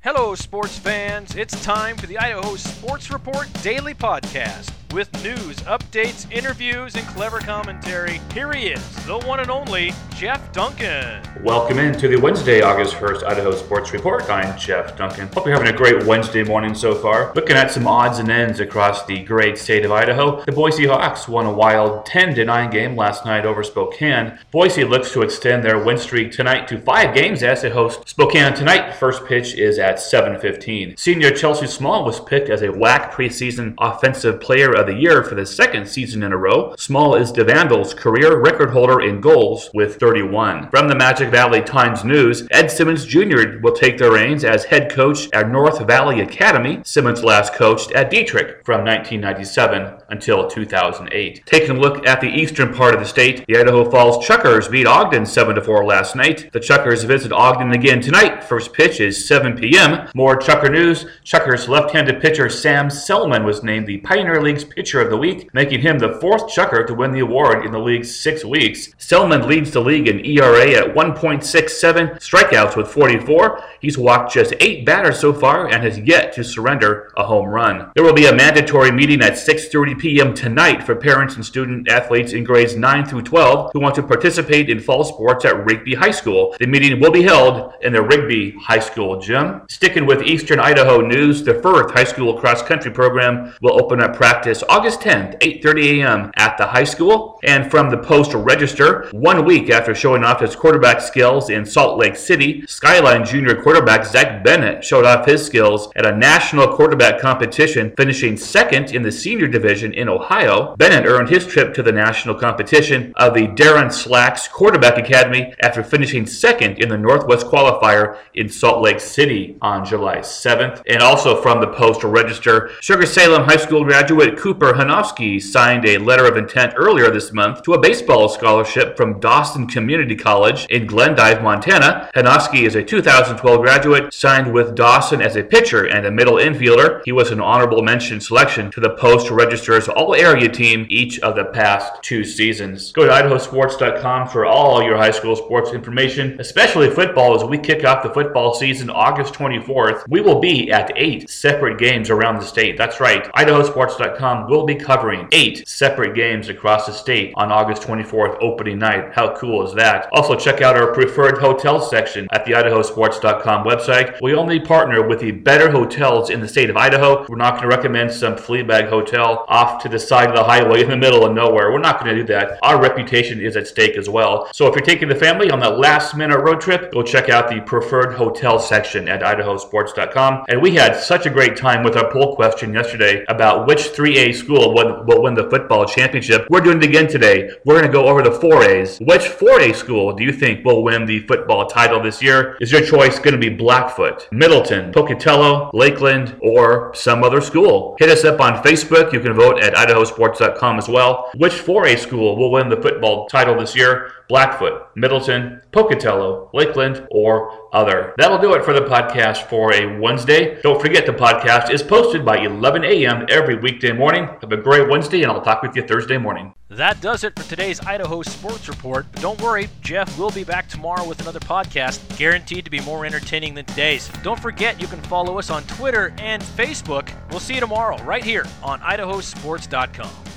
Hello, sports fans. It's time for the Idaho Sports Report Daily Podcast. With news, updates, interviews, and clever commentary, here he is, the one and only Jeff Duncan. Welcome into the Wednesday, August 1st Idaho Sports Report. I'm Jeff Duncan. Hope you're having a great Wednesday morning so far. Looking at some odds and ends across the great state of Idaho, the Boise Hawks won a wild 10-9 game last night over Spokane. Boise looks to extend their win streak tonight to 5 games as they host Spokane tonight. First pitch is at 7:15. Senior Chelsea Small was picked as a WAC preseason offensive player of the year for the second season in a row. Small is the Vandals' career record holder in goals with 31. From the Magic Valley Times News, Ed Simmons Jr. will take the reins as head coach at North Valley Academy. Simmons last coached at Dietrich from 1997 until 2008. Taking a look at the eastern part of the state, the Idaho Falls Chuckers beat Ogden 7-4 last night. The Chuckers visit Ogden again tonight. First pitch is 7 p.m. More Chucker news. Chuckers left-handed pitcher Sam Selman was named the Pioneer League's Pitcher of the Week, making him the 4th Chucker to win the award in the league's 6 weeks. Selman leads the league in ERA at 1.67, strikeouts with 44. He's walked just 8 batters so far and has yet to surrender a home run. There will be a mandatory meeting at 6:30 p.m. tonight for parents and student athletes in grades 9 through 12 who want to participate in fall sports at Rigby High School. The meeting will be held in the Rigby High School gym. Sticking with Eastern Idaho news, the Firth High School cross-country program will open up practice August 10th, 8:30 a.m. at the high school. And from the Post-Register, 1 week after showing off his quarterback skills in Salt Lake City, Skyline Junior quarterback Zach Bennett showed off his skills at a national quarterback competition, finishing second in the senior division in Ohio. Bennett earned his trip to the national competition of the Darren Slacks Quarterback Academy after finishing second in the Northwest qualifier in Salt Lake City on July 7th. And also from the Post-Register, Sugar Salem High School graduate Cooper Hanofsky signed a letter of intent earlier this month to a baseball scholarship from Dawson Community College in Glendive, Montana. Hanofsky is a 2012 graduate, signed with Dawson as a pitcher and a middle infielder. He was an honorable mention selection to the Post-Register's all-area team each of the past 2 seasons. Go to idahosports.com for all your high school sports information, especially football, as we kick off the football season August 24th. We will be at 8 separate games around the state. That's right. idahosports.com will be covering 8 separate games across the state on August 24th, opening night. How cool is that? Also, check out our preferred hotels section at the idahosports.com website. We only partner with the better hotels in the state of Idaho. We're not going to recommend some Fleabag hotel off to the side of the highway in the middle of nowhere. We're not going to do that. Our reputation is at stake as well. So if you're taking the family on that last-minute road trip, go check out the preferred hotel section at idahosports.com. And we had such a great time with our poll question yesterday about which 3A school will win the football championship. We're doing it again today. We're going to go over the 4As. Which 4A school do you think will win the football title this year? Is your choice going to be Blackfoot, Middleton, Pocatello, Lakeland, or some other school? Hit us up on Facebook. You can vote at idahosports.com as well. Which 4A school will win the football title this year? Blackfoot, Middleton, Pocatello, Lakeland, or other. That'll do it for the podcast for a Wednesday. Don't forget, the podcast is posted by 11 a.m. every weekday morning. Have a great Wednesday, and I'll talk with you Thursday morning. That does it for today's Idaho Sports Report. But don't worry, Jeff will be back tomorrow with another podcast, guaranteed to be more entertaining than today's. Don't forget, you can follow us on Twitter and Facebook. We'll see you tomorrow right here on idahosports.com.